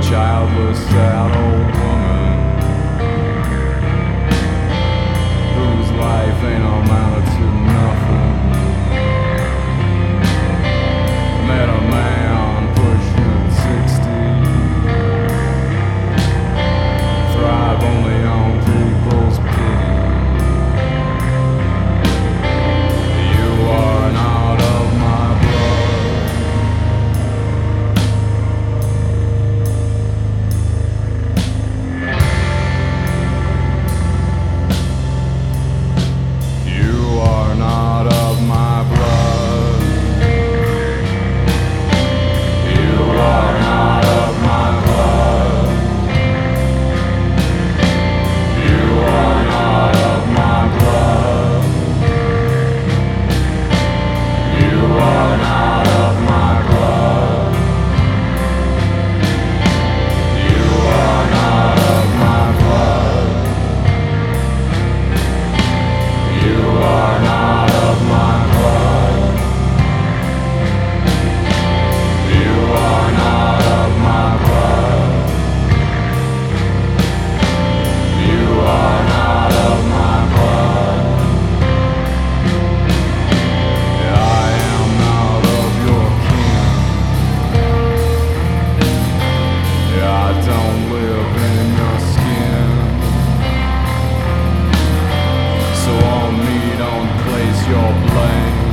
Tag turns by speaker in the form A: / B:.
A: childless, sad old woman whose life ain't amounted to nothing. Met a man pushing 60, thrive only on people's pity. You are not of my blood. You are not of my blood. You are not of my blood. You are not of my blood. You are not of my blood. You are not of my blood. You are not of my blood. You are not of my blood. You are not of my blood. I am not of your kin. I don't live in your skin. So on me don't place your blame.